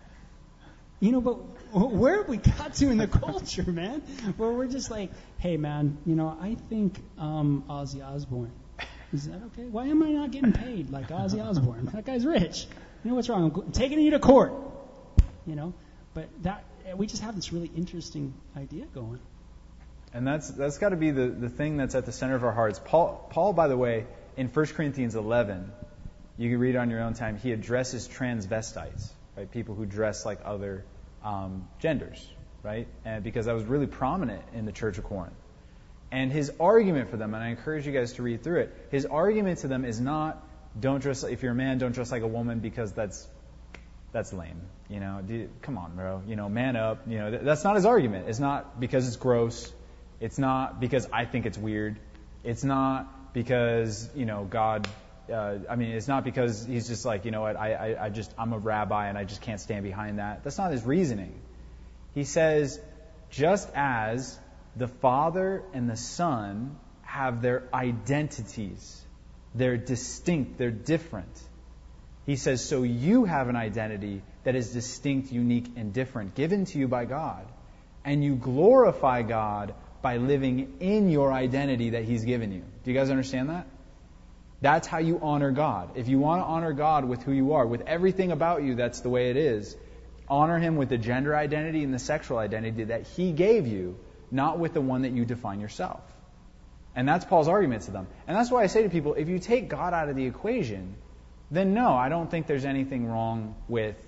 [SPEAKER 2] You know, but where have we got to in the culture, man? Where we're just like, hey, man, you know, I think um, Ozzy Osbourne. Is that okay? Why am I not getting paid like Ozzy Osbourne? That guy's rich. You know what's wrong? I'm taking you to court. You know, but that we just have this really interesting idea going.
[SPEAKER 1] And that's that's got to be the, the thing that's at the center of our hearts. Paul, Paul, by the way, in First Corinthians eleven, you can read it on your own time, he addresses transvestites. Right, people who dress like other um, genders, right? And because that was really prominent in the Church of Corinth. And his argument for them, and I encourage you guys to read through it, his argument to them is not, don't dress, if you're a man, don't dress like a woman because that's that's lame. You know, do, come on, bro. You know, man up. You know, th- that's not his argument. It's not because it's gross. It's not because I think it's weird. It's not because, you know, God... Uh, I mean, it's not because he's just like, you know what, I, I, I just, I'm a rabbi and I just can't stand behind that. That's not his reasoning. He says, just as the Father and the Son have their identities, they're distinct, they're different. He says, so you have an identity that is distinct, unique, and different, given to you by God. And you glorify God by living in your identity that He's given you. Do you guys understand that? That's how you honor God. If you want to honor God with who you are, with everything about you, that's the way it is. Honor Him with the gender identity and the sexual identity that He gave you, not with the one that you define yourself. And that's Paul's argument to them. And that's why I say to people, if you take God out of the equation, then no, I don't think there's anything wrong with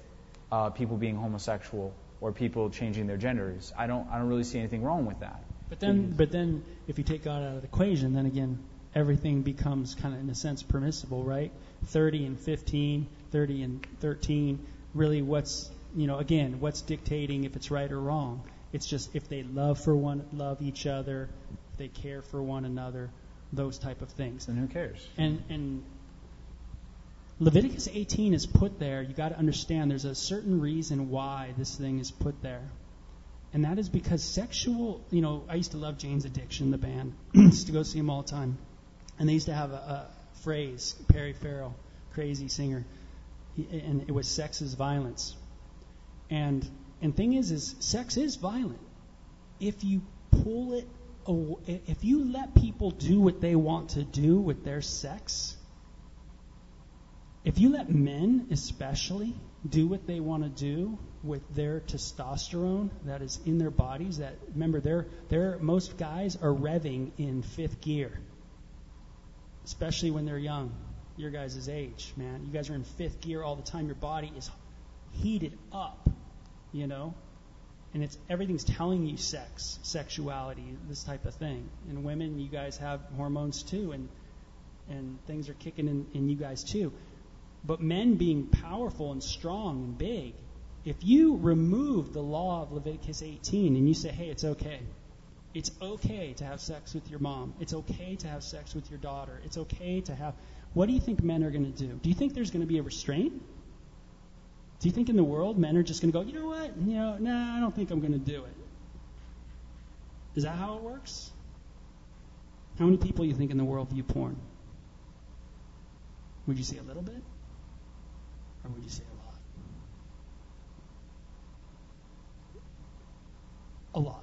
[SPEAKER 1] uh, people being homosexual or people changing their genders. I don't I don't really see anything wrong with that.
[SPEAKER 2] But then, but then, if you take God out of the equation, then again, everything becomes kind of, in a sense, permissible, right? thirty and fifteen, thirty and thirteen. Really, what's, you know, again, what's dictating if it's right or wrong? It's just if they love for one, love each other, if they care for one another, those type of things.
[SPEAKER 1] Then who cares?
[SPEAKER 2] And and Leviticus eighteen is put there. You got to understand there's a certain reason why this thing is put there. And that is because sexual, you know, I used to love Jane's Addiction, the band. I used to go see them all the time. And they used to have a, a phrase, Perry Farrell, crazy singer, he, and it was sex is violence. And and thing is, is sex is violent. If you pull it, away, if you let people do what they want to do with their sex, if you let men especially do what they want to do with their testosterone that is in their bodies, that remember, they're, they're, most guys are revving in fifth gear, especially when they're young. Your guys' age, man. You guys are in fifth gear all the time. Your body is heated up, you know, and it's everything's telling you sex, sexuality, this type of thing. And women, you guys have hormones too, and and things are kicking in, in you guys too. But men being powerful and strong and big, if you remove the law of Leviticus eighteen and you say, hey, it's okay. It's okay to have sex with your mom. It's okay to have sex with your daughter. It's okay to have... What do you think men are going to do? Do you think there's going to be a restraint? Do you think in the world men are just going to go, you know what? You know, nah, I don't think I'm going to do it. Is that how it works? How many people do you think in the world view porn? Would you say a little bit? Or would you say a lot? A lot.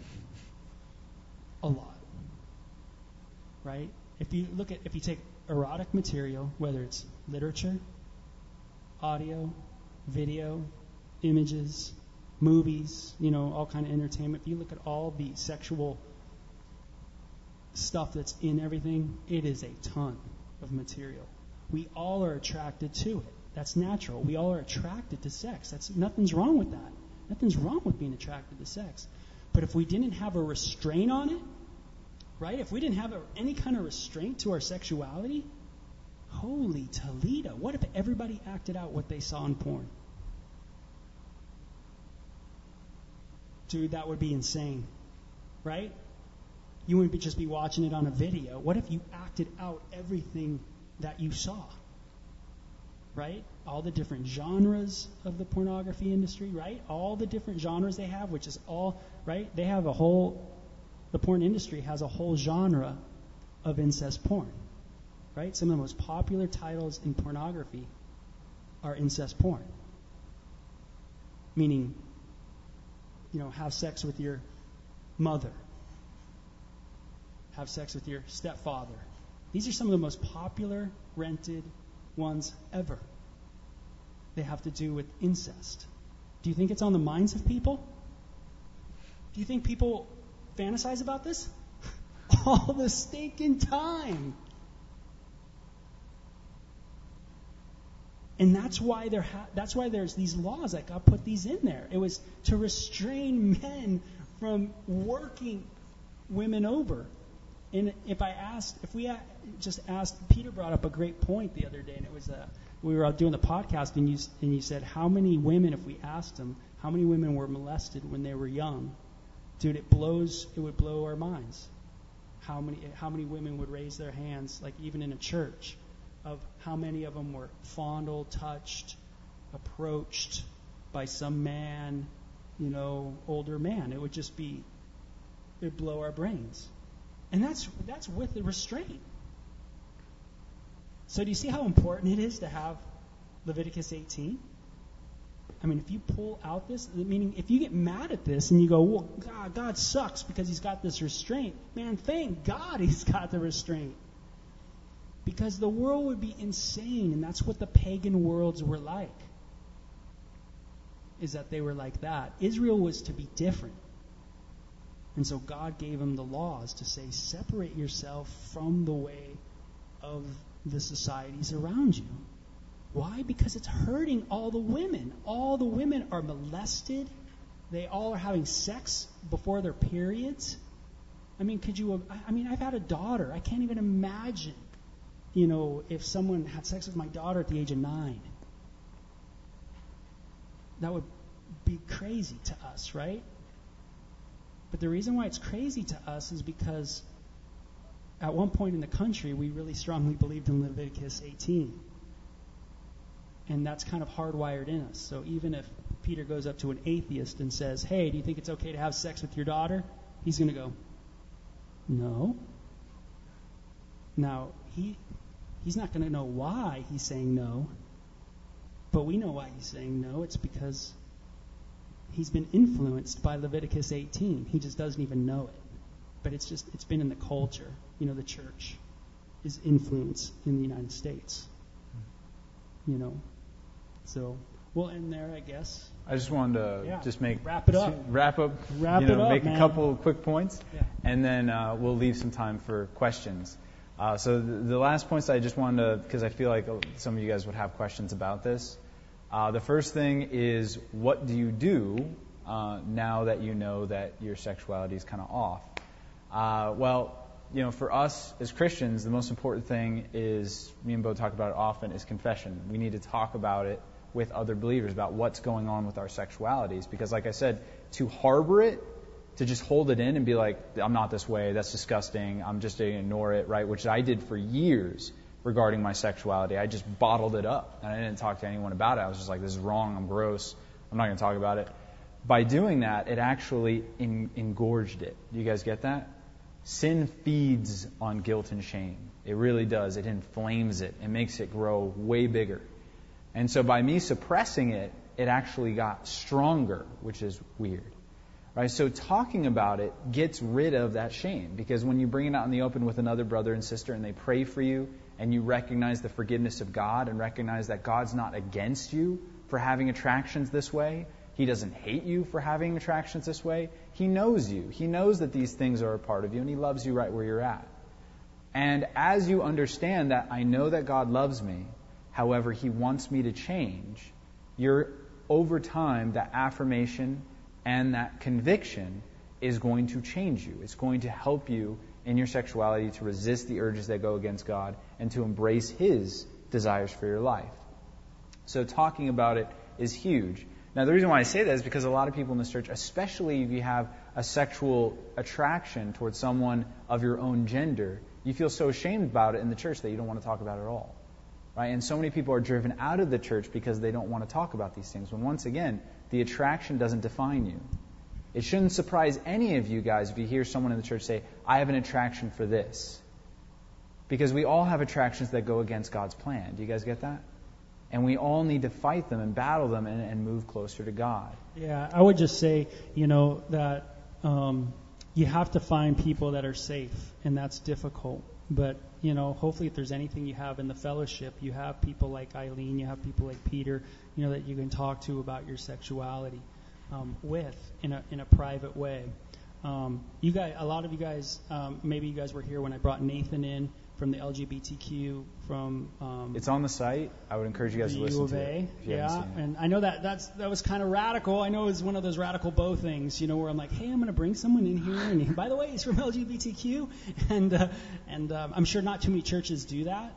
[SPEAKER 2] A lot. Right? If you look at, if you take erotic material, whether it's literature, audio, video, images, movies, you know, all kind of entertainment, if you look at all the sexual stuff that's in everything, it is a ton of material. We all are attracted to it. That's natural. We all are attracted to sex. That's nothing's wrong with that. Nothing's wrong with being attracted to sex. But if we didn't have a restraint on it, right? If we didn't have a, any kind of restraint to our sexuality, holy Toledo, what if everybody acted out what they saw in porn? Dude, that would be insane, right? You wouldn't be just be watching it on a video. What if you acted out everything that you saw? Right? All the different genres of the pornography industry, right? All the different genres they have, which is all, right? They have a whole, the porn industry has a whole genre of incest porn, right? Some of the most popular titles in pornography are incest porn. Meaning, you know, have sex with your mother. Have sex with your stepfather. These are some of the most popular rented ones ever. They have to do with incest. Do you think it's on the minds of people? Do you think people fantasize about this? All the stinking time. And that's why there ha- that's why there's these laws that God put these in there. It was to restrain men from working women over. And if I asked, if we just asked, Peter brought up a great point the other day, and it was uh, we were out doing the podcast, and you and you said how many women, if we asked them, how many women were molested when they were young? Dude, it blows. It would blow our minds. How many how many women would raise their hands, like even in a church, of how many of them were fondled, touched, approached by some man, you know, older man. It would just be, it would blow our brains. And that's that's with the restraint. So do you see how important it is to have Leviticus eighteen? I mean, if you pull out this, meaning if you get mad at this and you go, well, God, God sucks because he's got this restraint. Man, thank God he's got the restraint. Because the world would be insane, and that's what the pagan worlds were like. Is that they were like that. Israel was to be different. And so God gave them the laws to say, separate yourself from the way of the societies around you. Why? Because it's hurting all the women. All the women are molested. They all are having sex before their periods. I mean, could you? I mean, I've had a daughter. I can't even imagine, you know, if someone had sex with my daughter at the age of nine. That would be crazy to us, right? But the reason why it's crazy to us is because at one point in the country, we really strongly believed in Leviticus eighteen. And that's kind of hardwired in us. So even if Peter goes up to an atheist and says, hey, do you think it's okay to have sex with your daughter? He's going to go, no. Now, he he's not going to know why he's saying no. But we know why he's saying no. It's because he's been influenced by Leviticus eighteen. He just doesn't even know it. But it's just, it's been in the culture. You know, the church is influenced in the United States. You know, so we'll end there, I guess.
[SPEAKER 1] I just wanted to
[SPEAKER 2] yeah.
[SPEAKER 1] just make
[SPEAKER 2] wrap it up,
[SPEAKER 1] wrap up,
[SPEAKER 2] wrap
[SPEAKER 1] you know,
[SPEAKER 2] it up,
[SPEAKER 1] make
[SPEAKER 2] man.
[SPEAKER 1] a couple quick points,
[SPEAKER 2] yeah.
[SPEAKER 1] and then uh, we'll leave some time for questions. Uh, so the, the last points I just wanted to, because I feel like some of you guys would have questions about this. Uh, the first thing is, what do you do uh, now that you know that your sexuality is kind of off? Uh, well. You know, for us as Christians, the most important thing is, me and Bo talk about it often, is confession. We need to talk about it with other believers, about what's going on with our sexualities. Because like I said, to harbor it, to just hold it in and be like, I'm not this way, that's disgusting, I'm just going to ignore it, right? Which I did for years regarding my sexuality. I just bottled it up, and I didn't talk to anyone about it. I was just like, this is wrong, I'm gross, I'm not going to talk about it. By doing that, it actually en- engorged it. Do you guys get that? Sin feeds on guilt and shame. It really does. It inflames it. It makes it grow way bigger. And so by me suppressing it, it actually got stronger, which is weird. Right? So talking about it gets rid of that shame. Because when you bring it out in the open with another brother and sister and they pray for you and you recognize the forgiveness of God and recognize that God's not against you for having attractions this way, He doesn't hate you for having attractions this way. He knows you. He knows that these things are a part of you, and He loves you right where you're at. And as you understand that I know that God loves me, however, He wants me to change, you're, over time, that affirmation and that conviction is going to change you. It's going to help you in your sexuality to resist the urges that go against God and to embrace His desires for your life. So talking about it is huge. Now, the reason why I say that is because a lot of people in this church, especially if you have a sexual attraction towards someone of your own gender, you feel so ashamed about it in the church that you don't want to talk about it at all. Right? And so many people are driven out of the church because they don't want to talk about these things. When once again, the attraction doesn't define you. It shouldn't surprise any of you guys if you hear someone in the church say, I have an attraction for this. Because we all have attractions that go against God's plan. Do you guys get that? And we all need to fight them and battle them and, and move closer to God.
[SPEAKER 2] Yeah, I would just say, you know, that um, you have to find people that are safe, and that's difficult. But, you know, hopefully if there's anything you have in the fellowship, you have people like Eileen, you have people like Peter, you know, that you can talk to about your sexuality um, with in a in a private way. Um, you guys, a lot of you guys, um, maybe you guys were here when I brought Nathan in from the L G B T Q from. Um,
[SPEAKER 1] it's on the site. I would encourage you guys to listen
[SPEAKER 2] U of
[SPEAKER 1] to
[SPEAKER 2] A.
[SPEAKER 1] it. If you
[SPEAKER 2] yeah,
[SPEAKER 1] haven't seen it.
[SPEAKER 2] And I know that that's that was kind of radical. I know it's one of those radical Bo things, you know, where I'm like, hey, I'm going to bring someone in here, and he, by the way, he's from L G B T Q, and uh, and um, I'm sure not too many churches do that.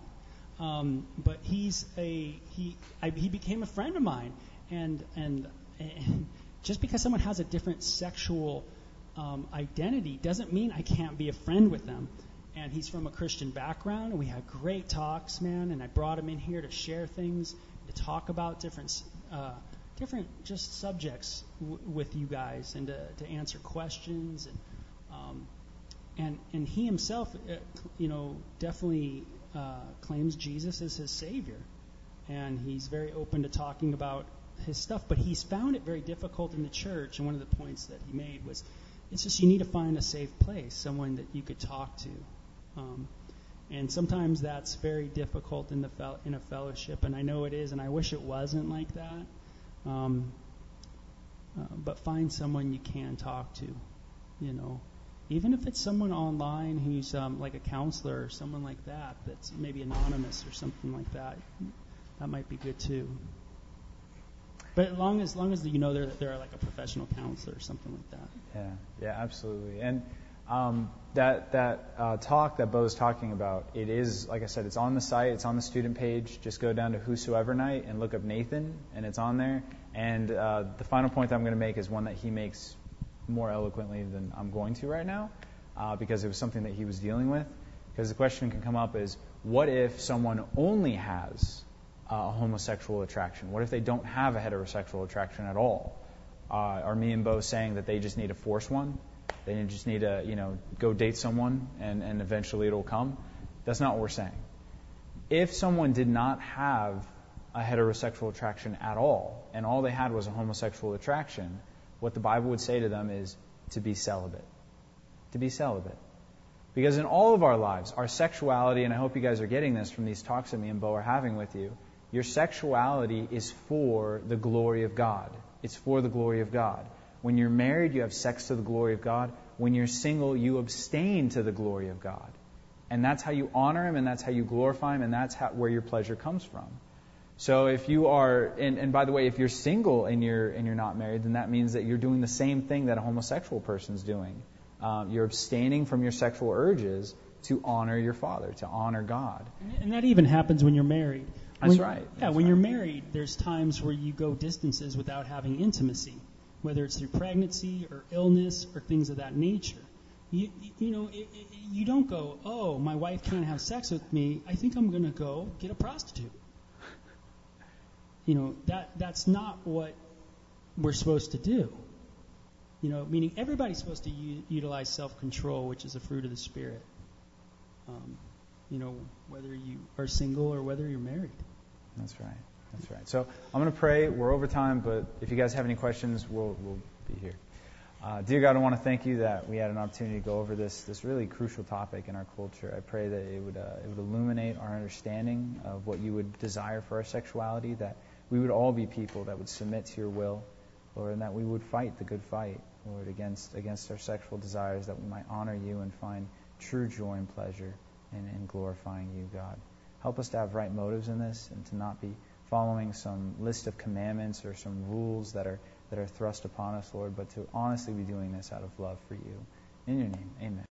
[SPEAKER 2] Um, but he's a he I, he became a friend of mine, and and, and just because someone has a different sexual um, identity doesn't mean I can't be a friend with them. And he's from a Christian background, and we had great talks, man. And I brought him in here to share things, to talk about different, uh, different just subjects w- with you guys, and to, to answer questions. And um, and and he himself, uh, you know, definitely uh, claims Jesus as his Savior, and he's very open to talking about his stuff. But he's found it very difficult in the church. And one of the points that he made was, it's just you need to find a safe place, someone that you could talk to. Um, and sometimes that's very difficult in the fel- in a fellowship, and I know it is, and I wish it wasn't like that. Um, uh, but find someone you can talk to, you know, even if it's someone online who's um, like a counselor or someone like that, that's maybe anonymous or something like that. that might be good too. But as long as long as you know they're they're like a professional counselor or something like that.
[SPEAKER 1] Yeah, yeah, absolutely. And um, that that uh, talk that Bo's talking about, it is, like I said, it's on the site, it's on the student page. Just go down to Whosoever Night and look up Nathan, and it's on there. And uh, the final point that I'm going to make is one that he makes more eloquently than I'm going to right now, uh, because it was something that he was dealing with. Because the question can come up is, what if someone only has uh, a homosexual attraction? What if they don't have a heterosexual attraction at all? Uh, are me and Bo saying that they just need to force one? They just need to, you know, go date someone and, and eventually it'll come? That's not what we're saying. If someone did not have a heterosexual attraction at all, and all they had was a homosexual attraction, what the Bible would say to them is to be celibate. To be celibate. Because in all of our lives, our sexuality, and I hope you guys are getting this from these talks that me and Bo are having with you, your sexuality is for the glory of God. It's for the glory of God. When you're married, you have sex to the glory of God. When you're single, you abstain to the glory of God. And that's how you honor Him, and that's how you glorify Him, and that's how, where your pleasure comes from. So if you are, and, and by the way, if you're single and you're and you're not married, then that means that you're doing the same thing that a homosexual person's doing. Um, you're abstaining from your sexual urges to honor your Father, to honor God.
[SPEAKER 2] And that even happens when you're married.
[SPEAKER 1] That's
[SPEAKER 2] when,
[SPEAKER 1] right.
[SPEAKER 2] Yeah,
[SPEAKER 1] That's
[SPEAKER 2] when
[SPEAKER 1] right.
[SPEAKER 2] you're married, there's times where you go distances without having intimacy, whether it's through pregnancy or illness or things of that nature. You, you know, it, it, you don't go, oh, my wife can't have sex with me. I think I'm going to go get a prostitute. You know, that that's not what we're supposed to do. You know, meaning everybody's supposed to u- utilize self-control, which is a fruit of the Spirit. Um, you know, whether you are single or whether you're married.
[SPEAKER 1] That's right. That's right. So I'm going to pray. We're over time, but if you guys have any questions, we'll we'll be here. Uh, dear God, I want to thank you that we had an opportunity to go over this this really crucial topic in our culture. I pray that it would uh, it would illuminate our understanding of what you would desire for our sexuality, that we would all be people that would submit to your will, Lord, and that we would fight the good fight, Lord, against against our sexual desires, that we might honor you and find true joy and pleasure in, in glorifying you, God. Help us to have right motives in this and to not be following some list of commandments or some rules that are that are thrust upon us, Lord, but to honestly be doing this out of love for you. In your name, amen.